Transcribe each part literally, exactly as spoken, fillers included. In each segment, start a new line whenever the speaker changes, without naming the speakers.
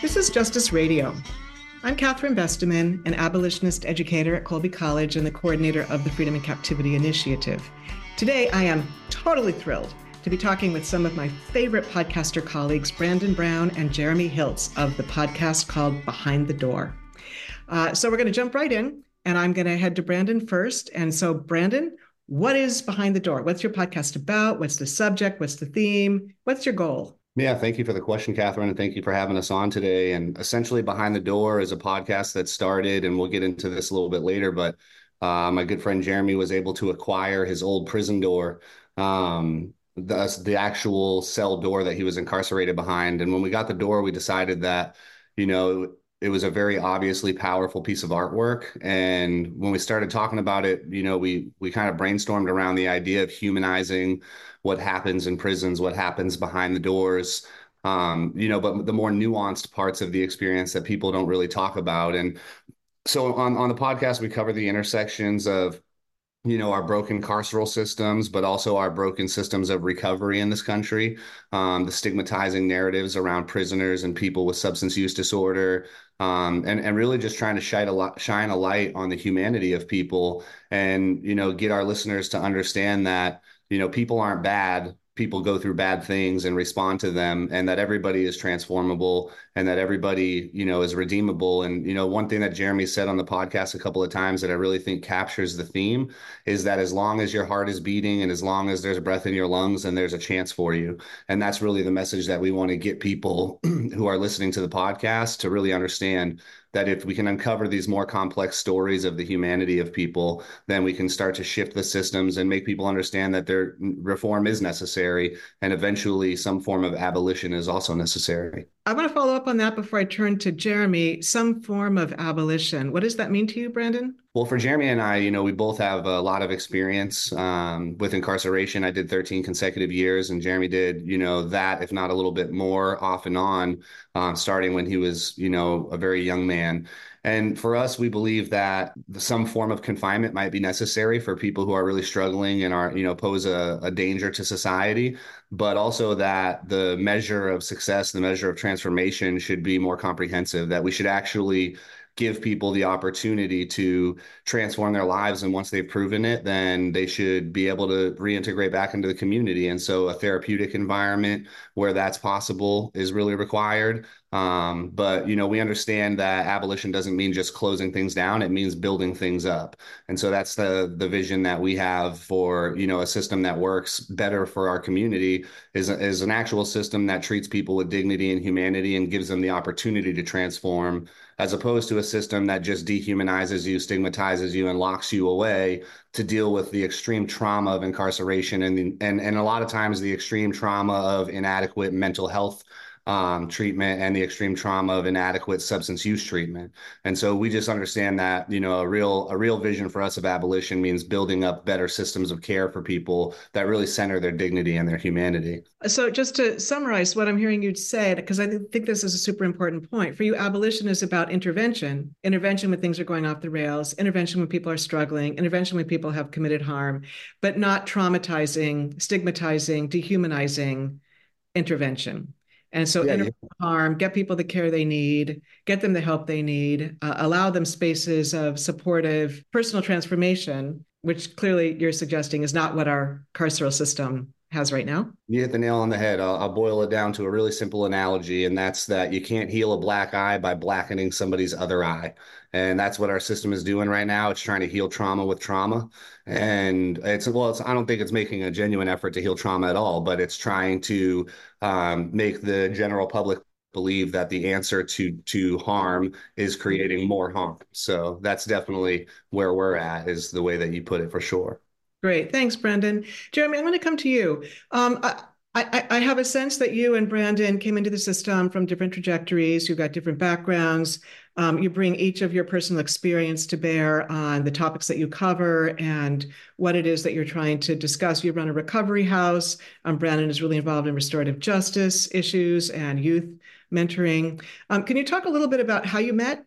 This is Justice Radio. I'm Catherine Besteman, an abolitionist educator at Colby College and the coordinator of the Freedom in Captivity Initiative. Today, I am totally thrilled to be talking with some of my favorite podcaster colleagues, Brandon Brown and Jeremy Hiltz of the podcast called Behind the Door. Uh, so we're going to jump right in, and I'm going to head to Brandon first. And so, Brandon, what is Behind the Door? What's your podcast about? What's the subject? What's the theme? What's your goal?
Yeah, thank you for the question, Catherine, and thank you for having us on today. And essentially, Behind the Door is a podcast that started, and we'll get into this a little bit later, but uh, my good friend Jeremy was able to acquire his old prison door, um, the, the actual cell door that he was incarcerated behind. And when we got the door, we decided that, you know, it was a very obviously powerful piece of artwork. And when we started talking about it, you know, we we kind of brainstormed around the idea of humanizing what happens in prisons, what happens behind the doors, um, you know, but the more nuanced parts of the experience that people don't really talk about. And so on, on the podcast, we cover the intersections of, you know, our broken carceral systems, but also our broken systems of recovery in this country, um, the stigmatizing narratives around prisoners and people with substance use disorder, um, and, and really just trying to shine a lot, shine a light on the humanity of people and, you know, get our listeners to understand that, you know, people aren't bad. People go through bad things and respond to them, and that everybody is transformable and that everybody, you know, is redeemable. And, you know, one thing that Jeremy said on the podcast a couple of times that I really think captures the theme is that as long as your heart is beating and as long as there's breath in your lungs, then there's a chance for you. And that's really the message that we want to get people who are listening to the podcast to really understand, that if we can uncover these more complex stories of the humanity of people, then we can start to shift the systems and make people understand that their reform is necessary, and eventually some form of abolition is also necessary.
I want to follow up on that before I turn to Jeremy. Some form of abolition. What does that mean to you, Brandon?
Well, for Jeremy and I, you know, we both have a lot of experience um, with incarceration. I did thirteen consecutive years, and Jeremy did, you know, that, if not a little bit more, off and on, um, starting when he was, you know, a very young man. And for us, we believe that some form of confinement might be necessary for people who are really struggling and are, you know, pose a, a danger to society, but also that the measure of success, the measure of transformation should be more comprehensive, that we should actually give people the opportunity to transform their lives. And once they've proven it, then they should be able to reintegrate back into the community. And so a therapeutic environment where that's possible is really required. Um, but, you know, we understand that abolition doesn't mean just closing things down. It means building things up. And so that's the the vision that we have for, you know, a system that works better for our community is, is an actual system that treats people with dignity and humanity and gives them the opportunity to transform, as opposed to a system that just dehumanizes you, stigmatizes you, and locks you away to deal with the extreme trauma of incarceration and, and, and a lot of times the extreme trauma of inadequate mental health Um, treatment and the extreme trauma of inadequate substance use treatment. And so we just understand that, you know, a real a real vision for us of abolition means building up better systems of care for people that really center their dignity and their humanity.
So just to summarize what I'm hearing you say, because I think this is a super important point. For you, abolition is about intervention, intervention when things are going off the rails, intervention when people are struggling, intervention when people have committed harm, but not traumatizing, stigmatizing, dehumanizing intervention. And so
Yeah,
interrupt harm, get people the care they need, get them the help they need, uh, allow them spaces of supportive personal transformation, which clearly you're suggesting is not what our carceral system has right now.
You hit the nail on the head. I'll, I'll boil it down to a really simple analogy, and that's that you can't heal a black eye by blackening somebody's other eye. And that's what our system is doing right now. It's trying to heal trauma with trauma. And it's, well, it's, I don't think it's making a genuine effort to heal trauma at all, but it's trying to um, make the general public believe that the answer to to harm is creating more harm. So that's definitely where we're at, is the way that you put it, for sure.
Great. Thanks, Brandon. Jeremy, I'm going to come to you. Um, I, I, I have a sense that you and Brandon came into the system from different trajectories. You've got different backgrounds. Um, you bring each of your personal experience to bear on the topics that you cover and what it is that you're trying to discuss. You run a recovery house. Um, Brandon is really involved in restorative justice issues and youth mentoring. Um, can you talk a little bit about how you met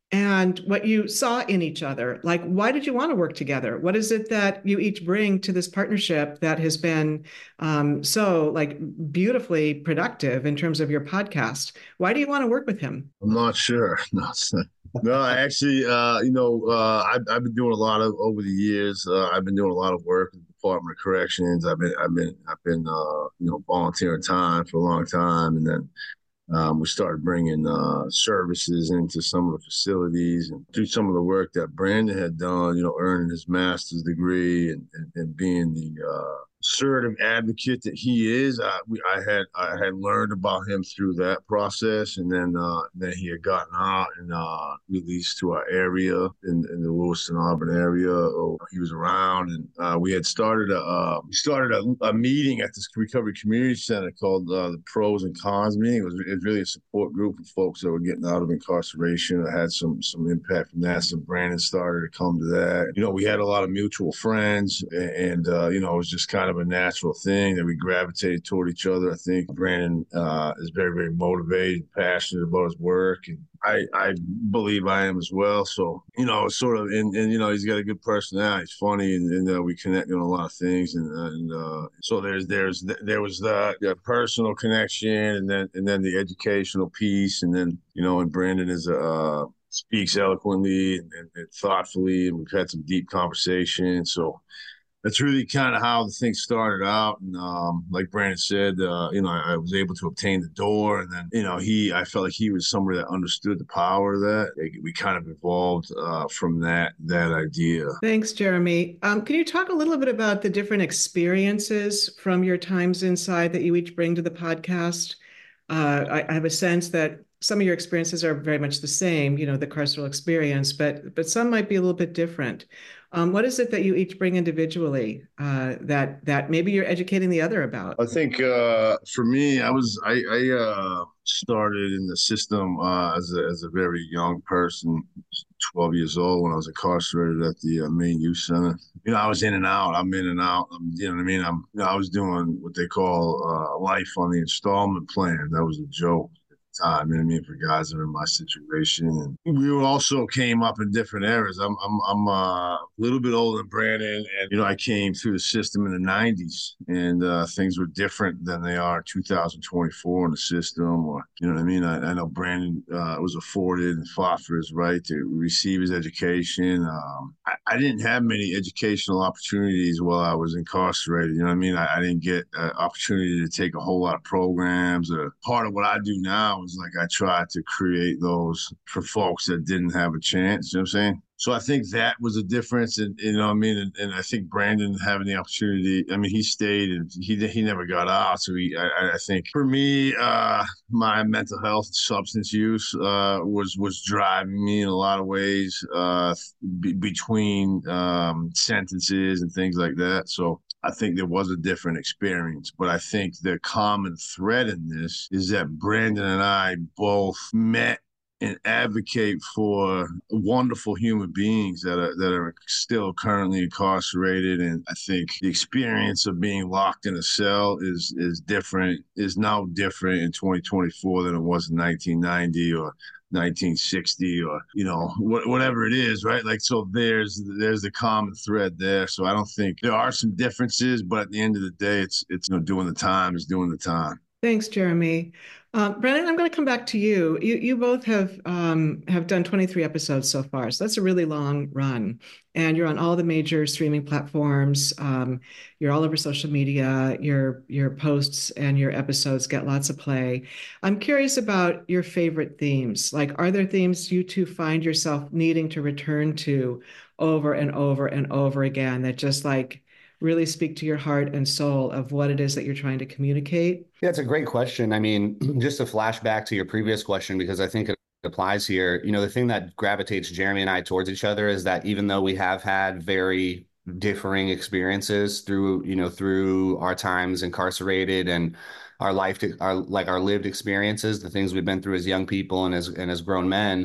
and what you saw in each other. Like, why did you want to work together? What is it that you each bring to this partnership that has been um, so like beautifully productive in terms of your podcast? Why do you want to work with him?
I'm not sure. No, it's not- no, actually, uh, you know, uh, I've, I've been doing a lot of over the years. Uh, I've been doing a lot of work in the Department of Corrections. I've been, I've been, I've been, uh, you know, volunteering time for a long time, and then um, we started bringing uh, services into some of the facilities and through some of the work that Brandon had done, you know, earning his master's degree and, and, and being the uh, assertive advocate that he is. I, we, I had I had learned about him through that process, and then uh, then he had gotten out and uh, released to our area in, in the Lewiston Auburn area. Oh, he was around, and uh, we had started a uh, we started a, a meeting at this Recovery Community Center called uh, the Pros and Cons meeting. It was, it was really a support group of folks that were getting out of incarceration. I had some some impact from that. So Brandon started to come to that. You know, we had a lot of mutual friends, and, and uh, you know, it was just kind of a natural thing that we gravitated toward each other. I think Brandon uh, is very, very motivated, passionate about his work, and I, I believe I am as well. So, you know, sort of, and, and you know, he's got a good personality. He's funny, and, and uh, we connect on a lot of things. And, and uh, so there's, there's, there was the, the personal connection, and then, and then the educational piece, and then, you know, and Brandon is a uh, speaks eloquently and, and, and thoughtfully, and we've had some deep conversations. So that's really kind of how the thing started out. And um, like Brandon said, uh, you know, I, I was able to obtain the door, and then, you know, he, I felt like he was somebody that understood the power of that. We kind of evolved uh, from that that idea.
Thanks, Jeremy. Um, can you talk a little bit about the different experiences from your times inside that you each bring to the podcast? Uh, I, I have a sense that some of your experiences are very much the same, you know, the carceral experience, but but some might be a little bit different. Um, what is it that you each bring individually uh, that that maybe you're educating the other about?
I think uh, for me, I was I, I uh, started in the system uh, as a as a very young person, twelve years old when I was incarcerated at the uh, Maine Youth Center. You know, I was in and out. I'm in and out. I'm, you know what I mean? I'm you know, I was doing what they call uh, life on the installment plan. That was a joke time, you know what I mean, for guys that are in my situation. And we also came up in different eras. I'm I'm I'm uh, a little bit older than Brandon, and you know, I came through the system in the nineties, and uh, things were different than they are in two thousand twenty-four in the system. Or you know what I mean? I, I know Brandon uh, was afforded and fought for his right to receive his education. Um, I, I didn't have many educational opportunities while I was incarcerated. You know what I mean? I, I didn't get an opportunity to take a whole lot of programs. Or part of what I do now is like I try to create those for folks that didn't have a chance. You know what I'm saying? So I think that was a difference, and you know what I mean. And, and I think Brandon having the opportunity. I mean, he stayed and he he never got out. So he, I, I think for me, uh, my mental health, substance use, uh, was was driving me in a lot of ways uh, be, between um, sentences and things like that. So I think there was a different experience, but I think the common thread in this is that Brandon and I both met and advocate for wonderful human beings that are that are still currently incarcerated. And I think the experience of being locked in a cell is is different, is now different in twenty twenty-four than it was in nineteen ninety or nineteen sixty, or you know wh- whatever it is, right? Like, so there's there's the common thread there. So I don't think there are some differences, but at the end of the day, it's it's you know doing the time is doing the time.
Thanks, Jeremy. Uh, Brennan, I'm going to come back to you. You you both have um, have done twenty-three episodes so far, so that's a really long run. And you're on all the major streaming platforms. Um, you're all over social media. Your your posts and your episodes get lots of play. I'm curious about your favorite themes. Like, are there themes you two find yourself needing to return to over and over and over again that just like really speak to your heart and soul of what it is that you're trying to communicate?
Yeah, it's a great question. I mean, just to flash back to your previous question, because I think it applies here, you know, the thing that gravitates Jeremy and I towards each other is that even though we have had very differing experiences through, you know, through our times incarcerated and our life, our like our lived experiences, the things we've been through as young people and as and as grown men,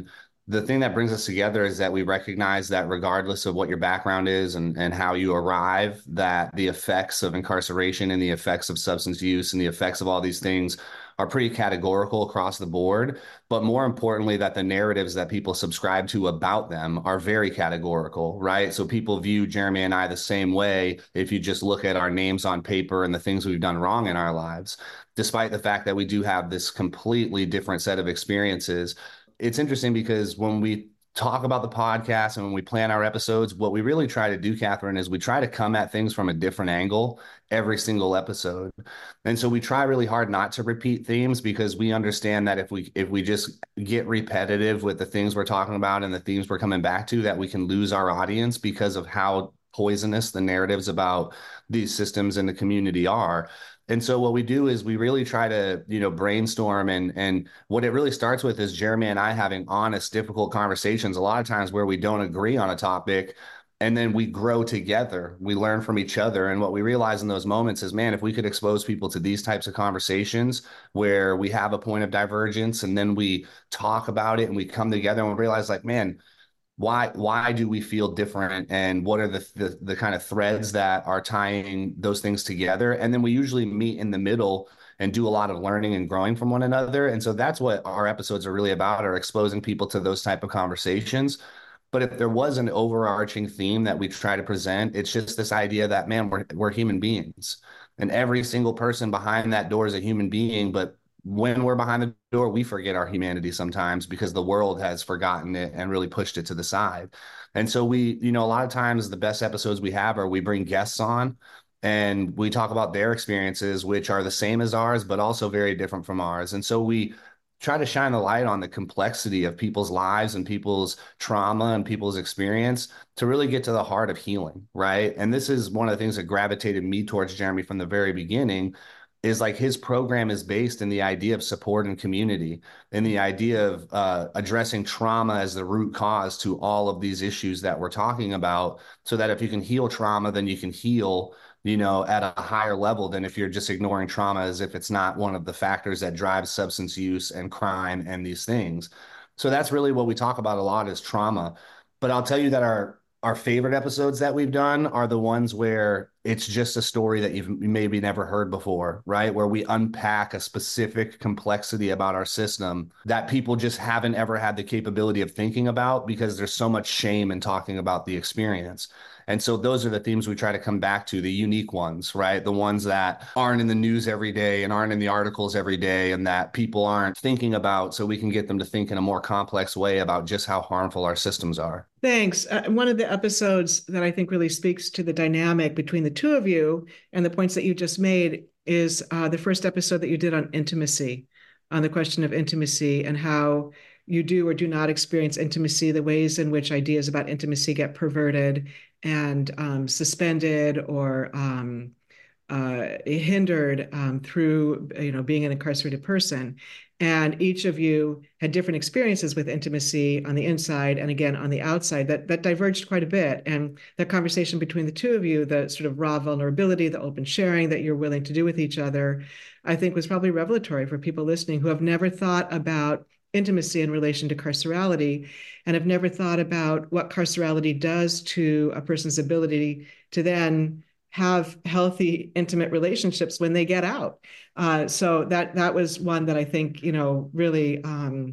the thing that brings us together is that we recognize that regardless of what your background is and, and how you arrive, that the effects of incarceration and the effects of substance use and the effects of all these things are pretty categorical across the board. But more importantly, that the narratives that people subscribe to about them are very categorical, right? So people view Jeremy and I the same way if you just look at our names on paper and the things we've done wrong in our lives, despite the fact that we do have this completely different set of experiences. It's interesting because when we talk about the podcast and when we plan our episodes, what we really try to do, Catherine, is we try to come at things from a different angle every single episode. And so we try really hard not to repeat themes, because we understand that if we if we just get repetitive with the things we're talking about and the themes we're coming back to, that we can lose our audience because of how poisonous the narratives about these systems in the community are. And so what we do is we really try to, you know, brainstorm, and and what it really starts with is Jeremy and I having honest, difficult conversations, a lot of times where we don't agree on a topic, and then we grow together. We learn from each other. And what we realize in those moments is, man, if we could expose people to these types of conversations where we have a point of divergence and then we talk about it and we come together and we realize, like, man, why why do we feel different, and what are the, the the kind of threads that are tying those things together? And then we usually meet in the middle and do a lot of learning and growing from one another. And so that's what our episodes are really about, are exposing people to those type of conversations. But if there was an overarching theme that we try to present, it's just this idea that, man, we're we're human beings, and every single person behind that door is a human being. But when we're behind the door, we forget our humanity sometimes because the world has forgotten it and really pushed it to the side. And so we, you know, a lot of times the best episodes we have are we bring guests on and we talk about their experiences, which are the same as ours, but also very different from ours. And so we try to shine the light on the complexity of people's lives and people's trauma and people's experience to really get to the heart of healing, right? And this is one of the things that gravitated me towards Jeremy from the very beginning, is like his program is based in the idea of support and community, and the idea of uh, addressing trauma as the root cause to all of these issues that we're talking about, so that if you can heal trauma, then you can heal, you know, at a higher level than if you're just ignoring trauma as if it's not one of the factors that drives substance use and crime and these things. So that's really what we talk about a lot, is trauma. But I'll tell you that our our favorite episodes that we've done are the ones where it's just a story that you've maybe never heard before, right? Where we unpack a specific complexity about our system that people just haven't ever had the capability of thinking about, because there's so much shame in talking about the experience. And so those are the themes we try to come back to, the unique ones, right? The ones that aren't in the news every day and aren't in the articles every day and that people aren't thinking about, so we can get them to think in a more complex way about just how harmful our systems are.
Thanks. Uh, one of the episodes that I think really speaks to the dynamic between the two of you and the points that you just made is uh, the first episode that you did on intimacy, on the question of intimacy and how you do or do not experience intimacy, the ways in which ideas about intimacy get perverted and um, suspended or um, uh, hindered um, through, you know, being an incarcerated person. And each of you had different experiences with intimacy on the inside and again on the outside that that diverged quite a bit. And that conversation between the two of you, the sort of raw vulnerability, the open sharing that you're willing to do with each other, I think was probably revelatory for people listening who have never thought about intimacy in relation to carcerality and have never thought about what carcerality does to a person's ability to then have healthy, intimate relationships when they get out. Uh, so that that was one that I think, you know, really um,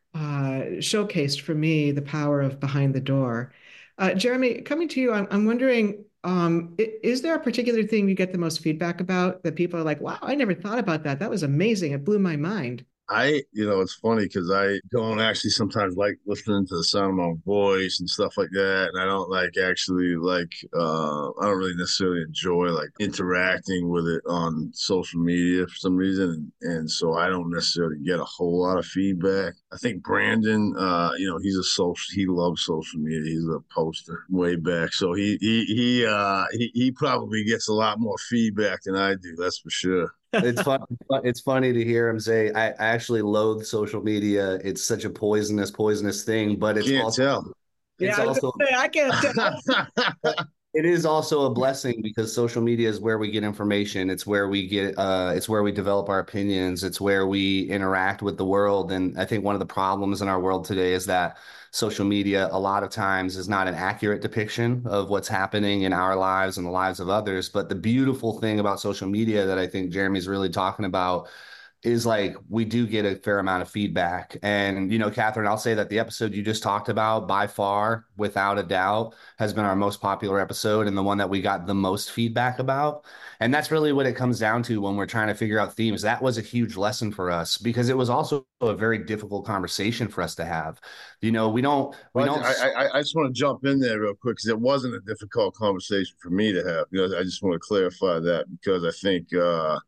uh, showcased for me the power of behind the door. Uh, Jeremy, coming to you, I'm, I'm wondering, um, is there a particular thing you get the most feedback about that people are like, wow, I never thought about that. That was amazing. It blew my mind.
I, you know, it's funny because I don't actually sometimes like listening to the sound of my voice and stuff like that. And I don't like actually like, uh, I don't really necessarily enjoy like interacting with it on social media for some reason. And, and so I don't necessarily get a whole lot of feedback. I think Brandon, uh, you know, he's a social, he loves social media. He's a poster way back. So he, he, he, uh, he, he probably gets a lot more feedback than I do. That's for sure.
It's fun. It's funny to hear him say, I, I actually loathe social media. It's such a poisonous, poisonous thing, but it's
Can't
also,
tell.
it's
yeah,
also,
I, say, I can't tell.
It is also a blessing because social media is where we get information. It's where we get, uh, it's where we develop our opinions. It's where we interact with the world. And I think one of the problems in our world today is that social media, a lot of times, is not an accurate depiction of what's happening in our lives and the lives of others. But the beautiful thing about social media that I think Jeremy's really talking about is like we do get a fair amount of feedback. And, you know, Catherine, I'll say that the episode you just talked about, by far, without a doubt, has been our most popular episode and the one that we got the most feedback about. And that's really what it comes down to when we're trying to figure out themes. That was a huge lesson for us because it was also a very difficult conversation for us to have. You know, we don't, we
Well,
don't.
I, I, I just want to jump in there real quick because it wasn't a difficult conversation for me to have. You know, I just want to clarify that because I think uh,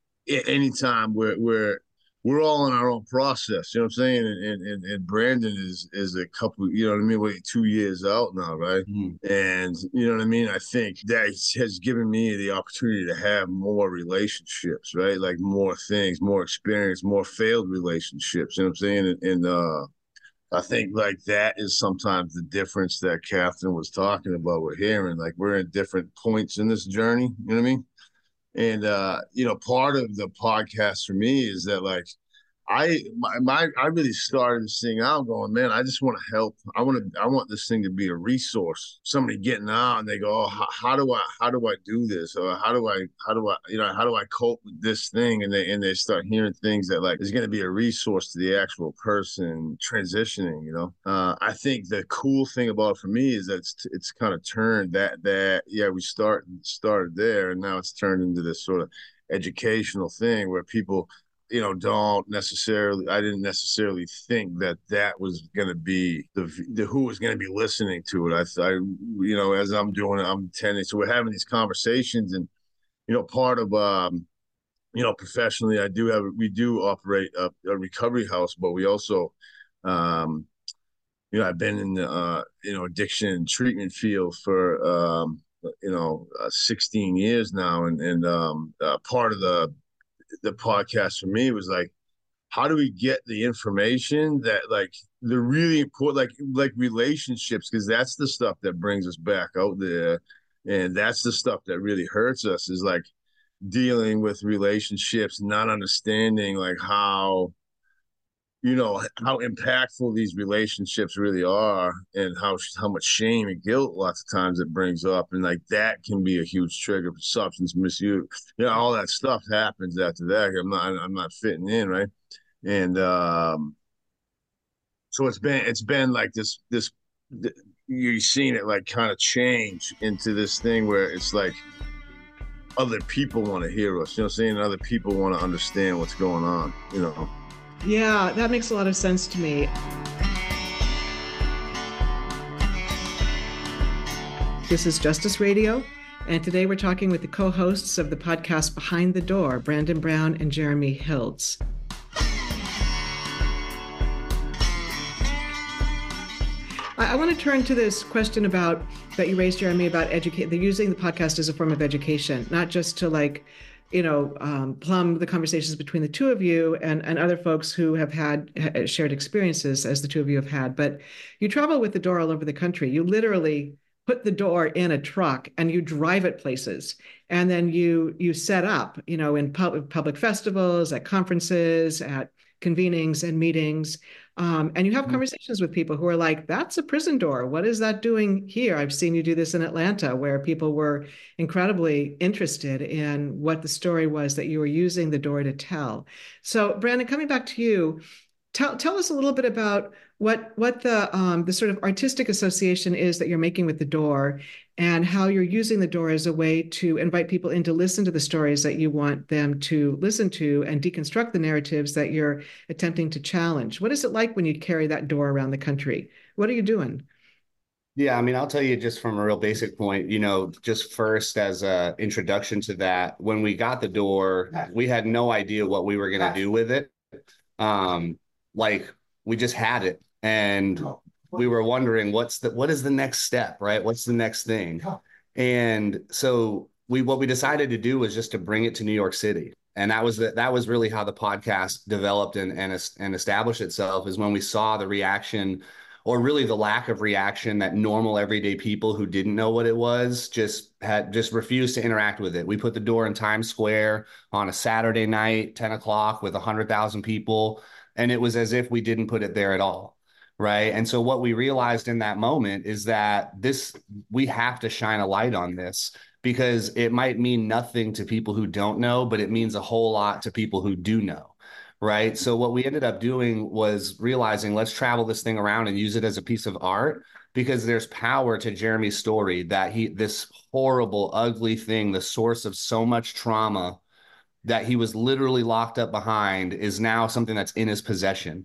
anytime we're we're we're all in our own process, you know what I'm saying? And and, and Brandon is is a couple, you know what I mean, wait, two years out now, right?
Mhm.
And you know what I mean? I think that has given me the opportunity to have more relationships, right? Like more things, more experience, more failed relationships, you know what I'm saying? And, and uh I think like that is sometimes the difference that Catherine was talking about with hearing. Like we're in different points in this journey, you know what I mean? And uh, you know, part of the podcast for me is that like I my, my I really started this thing out going, man, I just want to help. I want to I want this thing to be a resource. Somebody getting out and they go, oh, how, how do I how do I do this? Or how do I how do I you know how do I cope with this thing? And they and they start hearing things that like is going to be a resource to the actual person transitioning. You know, uh, I think the cool thing about it for me is that it's it's kind of turned that that yeah we start started there and now it's turned into this sort of educational thing where people you know, don't necessarily, I didn't necessarily think that that was going to be the, the, who was going to be listening to it. I, I, you know, as I'm doing it, I'm tending, so we're having these conversations and, you know, part of, um, you know, professionally, I do have, we do operate a, a recovery house, but we also, um, you know, I've been in the, uh, you know, addiction and treatment field for, um, you know, uh, sixteen years now. And, and, um, uh, part of the, the podcast for me was like, how do we get the information that like the really important, like like relationships, because that's the stuff that brings us back out there, and that's the stuff that really hurts us is like dealing with relationships, not understanding like how you know how impactful these relationships really are and how how much shame and guilt lots of times it brings up and like that can be a huge trigger for substance misuse, you know, all that stuff happens after that. i'm not i'm not fitting in, right? And um so it's been it's been like this this you've seen it like kind of change into this thing where it's like other people want to hear us, you know what I'm saying? Other people want to understand what's going on, you know.
Yeah, that makes a lot of sense to me. This is Justice Radio, and today we're talking with the co-hosts of the podcast Behind the Door, Brandon Brown and Jeremy Hiltz. I, I want to turn to this question about that you raised, Jeremy, about educate. They're using the podcast as a form of education, not just to like you know, um, plumb the conversations between the two of you and, and other folks who have had ha- shared experiences as the two of you have had. But you travel with the door all over the country. You literally put the door in a truck and you drive it places. And then you you set up, you know, in pub- public festivals, at conferences, at convenings and meetings. Um, and you have conversations with people who are like, that's a prison door. What is that doing here? I've seen you do this in Atlanta, where people were incredibly interested in what the story was that you were using the door to tell. So, Brandon, coming back to you, tell tell us a little bit about what what the um, the sort of artistic association is that you're making with the door, and how you're using the door as a way to invite people in to listen to the stories that you want them to listen to and deconstruct the narratives that you're attempting to challenge. What is it like when you carry that door around the country? What are you doing?
Yeah, I mean, I'll tell you just from a real basic point, you know, just first as a introduction to that, when we got the door, we had no idea what we were going to do with it. Um, like we just had it and we were wondering what's the what is the next step, right? What's the next thing? And so we what we decided to do was just to bring it to New York City. And that was the, that was really how the podcast developed and and, and established itself, is when we saw the reaction or really the lack of reaction that normal everyday people who didn't know what it was just had just refused to interact with it. We put the door in Times Square on a Saturday night, ten o'clock with one hundred thousand people, and it was as if we didn't put it there at all. Right. And so what we realized in that moment is that this, we have to shine a light on this because it might mean nothing to people who don't know, but it means a whole lot to people who do know. Right. So what we ended up doing was realizing let's travel this thing around and use it as a piece of art because there's power to Jeremy's story that he, this horrible, ugly thing, the source of so much trauma that he was literally locked up behind is now something that's in his possession.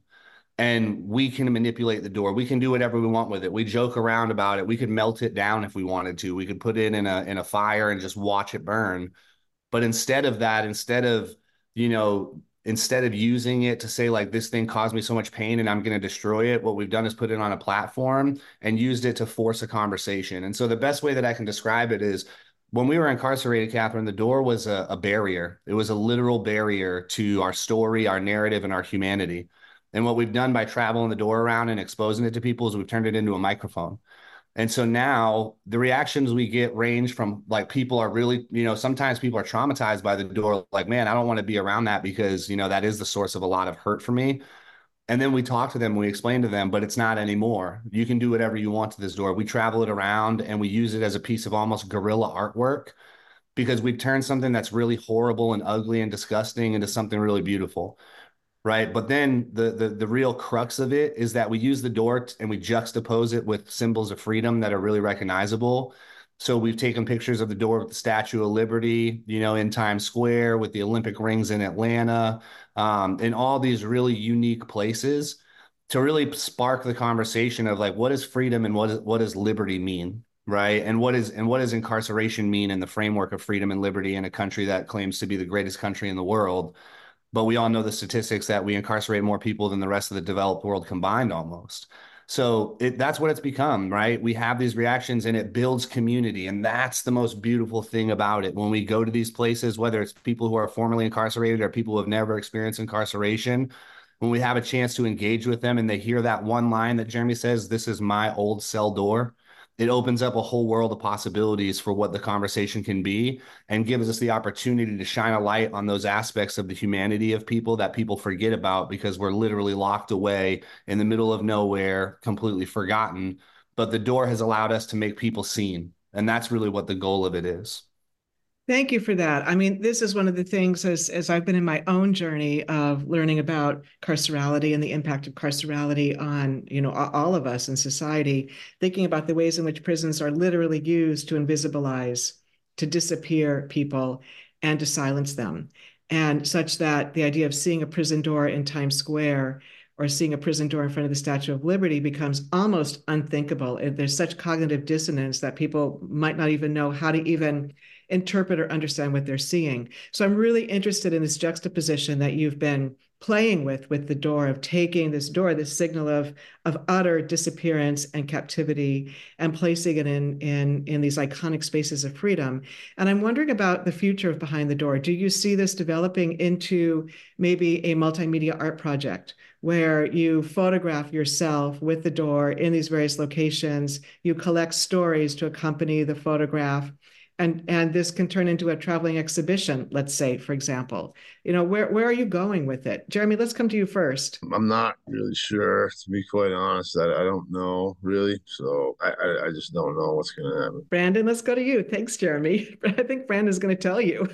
And we can manipulate the door. We can do whatever we want with it. We joke around about it. We could melt it down if we wanted to. We could put it in a in a fire and just watch it burn. But instead of that, instead of, you know, instead of using it to say like this thing caused me so much pain and I'm going to destroy it, what we've done is put it on a platform and used it to force a conversation. And so the best way that I can describe it is when we were incarcerated, Catherine, the door was a, a barrier. It was a literal barrier to our story, our narrative, and our humanity. And what we've done by traveling the door around and exposing it to people is we've turned it into a microphone. And so now the reactions we get range from like people are really, you know, sometimes people are traumatized by the door, like, man, I don't want to be around that because, you know, that is the source of a lot of hurt for me. And then we talk to them, we explain to them, but it's not anymore. You can do whatever you want to this door. We travel it around and we use it as a piece of almost guerrilla artwork because we've turned something that's really horrible and ugly and disgusting into something really beautiful. Right. But then the, the the real crux of it is that we use the door and we juxtapose it with symbols of freedom that are really recognizable. So we've taken pictures of the door with the Statue of Liberty, you know, in Times Square, with the Olympic rings in Atlanta, um, in all these really unique places to really spark the conversation of like, what is freedom and what is, what does liberty mean? Right. And what is and what does incarceration mean in the framework of freedom and liberty in a country that claims to be the greatest country in the world? But we all know the statistics that we incarcerate more people than the rest of the developed world combined almost. So it, that's what it's become, right? We have these reactions and it builds community. And that's the most beautiful thing about it. When we go to these places, whether it's people who are formerly incarcerated or people who have never experienced incarceration, when we have a chance to engage with them and they hear that one line that Jeremy says, this is my old cell door, it opens up a whole world of possibilities for what the conversation can be and gives us the opportunity to shine a light on those aspects of the humanity of people that people forget about because we're literally locked away in the middle of nowhere, completely forgotten. But the door has allowed us to make people seen. And that's really what the goal of it is.
Thank you for that. I mean, this is one of the things as, as I've been in my own journey of learning about carcerality and the impact of carcerality on, you know, all of us in society, thinking about the ways in which prisons are literally used to invisibilize, to disappear people and to silence them. And such that the idea of seeing a prison door in Times Square or seeing a prison door in front of the Statue of Liberty becomes almost unthinkable. There's such cognitive dissonance that people might not even know how to even interpret or understand what they're seeing. So I'm really interested in this juxtaposition that you've been playing with, with the door, of taking this door, this signal of, of utter disappearance and captivity, and placing it in, in, in these iconic spaces of freedom. And I'm wondering about the future of Behind the Door. Do you see this developing into maybe a multimedia art project where you photograph yourself with the door in these various locations, you collect stories to accompany the photograph, and and this can turn into a traveling exhibition, let's say, for example? You know, where where are you going with it? Jeremy, let's come to you first.
I'm not really sure, to be quite honest. I, I don't know really, so I, I I just don't know what's gonna happen.
Brandon, let's go to you. Thanks, Jeremy. I think Brandon's going to tell you.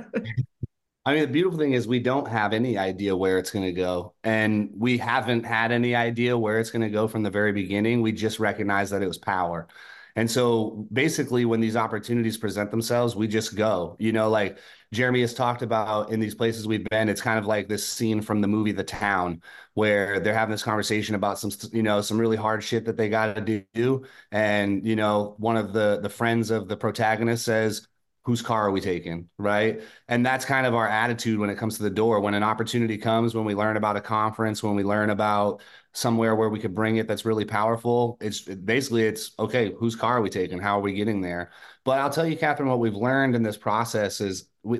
I mean, the beautiful thing is we don't have any idea where it's going to go. And we haven't had any idea where it's going to go from the very beginning. We just recognize that it was power. And so basically, when these opportunities present themselves, we just go. You know, like Jeremy has talked about in these places we've been, it's kind of like this scene from the movie The Town, where they're having this conversation about some, you know, some really hard shit that they got to do. And, you know, one of the the friends of the protagonist says, whose car are we taking? Right. And that's kind of our attitude when it comes to the door. When an opportunity comes, when we learn about a conference, when we learn about somewhere where we could bring it that's really powerful, it's it, basically it's okay, whose car are we taking? How are we getting there? But I'll tell you, Catherine, what we've learned in this process is we like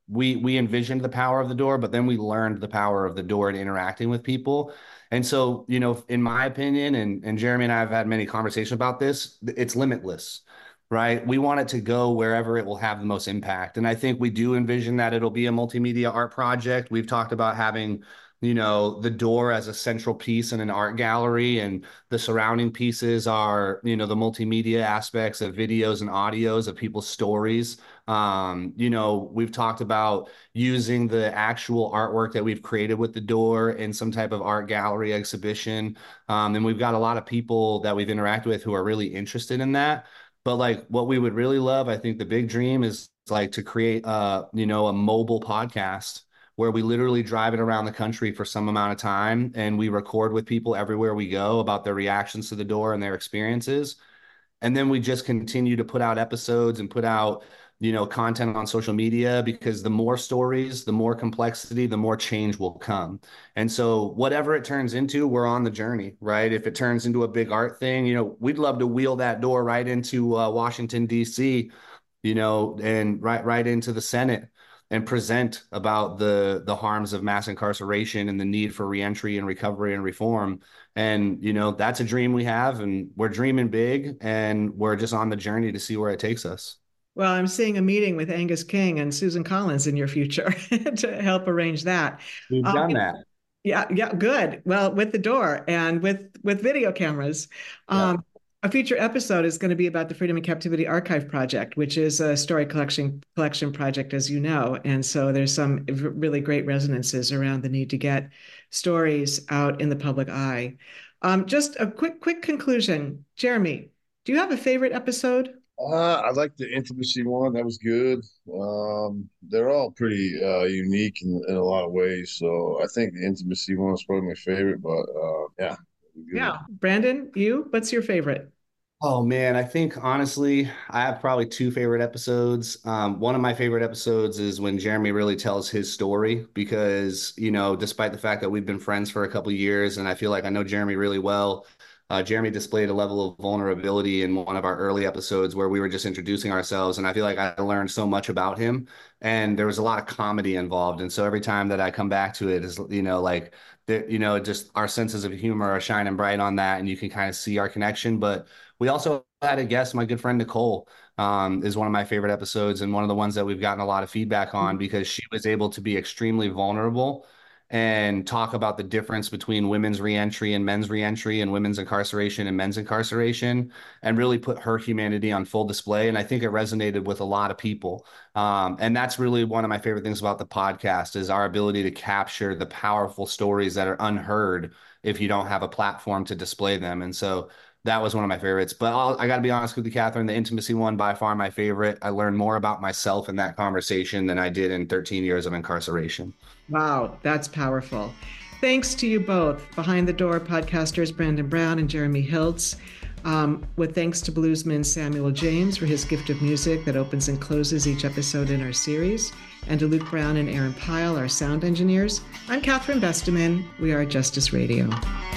we we envisioned the power of the door, but then we learned the power of the door and interacting with people. And so, you know, in my opinion, and, and Jeremy and I have had many conversations about this, it's limitless, right? We want it to go wherever it will have the most impact. And I think we do envision that it'll be a multimedia art project. We've talked about having, you know, the door as a central piece in an art gallery, and the surrounding pieces are, you know, the multimedia aspects of videos and audios of people's stories. Um, you know, we've talked about using the actual artwork that we've created with the door in some type of art gallery exhibition. Um, and we've got a lot of people that we've interacted with who are really interested in that. But like what we would really love, I think the big dream is like to create uh, you know, a mobile podcast where we literally drive it around the country for some amount of time and we record with people everywhere we go about their reactions to the door and their experiences. And then we just continue to put out episodes and put out, you know, content on social media, because the more stories, the more complexity, the more change will come. And so whatever it turns into, we're on the journey, right? If it turns into a big art thing, you know, we'd love to wheel that door right into uh, Washington, D C, you know, and right, right into the Senate, and present about the the harms of mass incarceration and the need for reentry and recovery and reform. And, you know, that's a dream we have, and we're dreaming big, and we're just on the journey to see where it takes us.
Well, I'm seeing a meeting with Angus King and Susan Collins in your future to help arrange that.
We've
Um,
done that.
Yeah, yeah, good. Well, with the door and with with video cameras. Um,
Yeah.
A future episode is going to be about the Freedom and Captivity Archive Project, which is a story collection collection project, as you know. And so there's some really great resonances around the need to get stories out in the public eye. Um, just a quick, quick conclusion. Jeremy, do you have a favorite episode?
Uh, I like the intimacy one. That was good. Um, they're all pretty uh, unique in, in a lot of ways. So I think the intimacy one is probably my favorite. But uh, yeah, good.
Yeah. Brandon, you, what's your favorite?
Oh man, I think honestly, I have probably two favorite episodes. Um, one of my favorite episodes is when Jeremy really tells his story, because, you know, despite the fact that we've been friends for a couple of years and I feel like I know Jeremy really well, uh, Jeremy displayed a level of vulnerability in one of our early episodes where we were just introducing ourselves. And I feel like I learned so much about him, and there was a lot of comedy involved. And so every time that I come back to it is, you know, like, there, you know, just our senses of humor are shining bright on that, and you can kind of see our connection. But we also had a guest, my good friend Nicole, um, is one of my favorite episodes, and one of the ones that we've gotten a lot of feedback on, because she was able to be extremely vulnerable and talk about the difference between women's reentry and men's reentry, and women's incarceration and men's incarceration, and really put her humanity on full display. And I think it resonated with a lot of people. Um, and that's really one of my favorite things about the podcast, is our ability to capture the powerful stories that are unheard if you don't have a platform to display them. And so that was one of my favorites. But I'll, I got to be honest with you, Catherine, the intimacy one, by far my favorite. I learned more about myself in that conversation than I did in thirteen years of incarceration.
Wow, that's powerful. Thanks to you both, Behind the Door podcasters Brandon Brown and Jeremy Hiltz. Um, with thanks to bluesman Samuel James for his gift of music that opens and closes each episode in our series, and to Luke Brown and Aaron Pyle, our sound engineers. I'm Catherine Besteman. We are Justice Radio.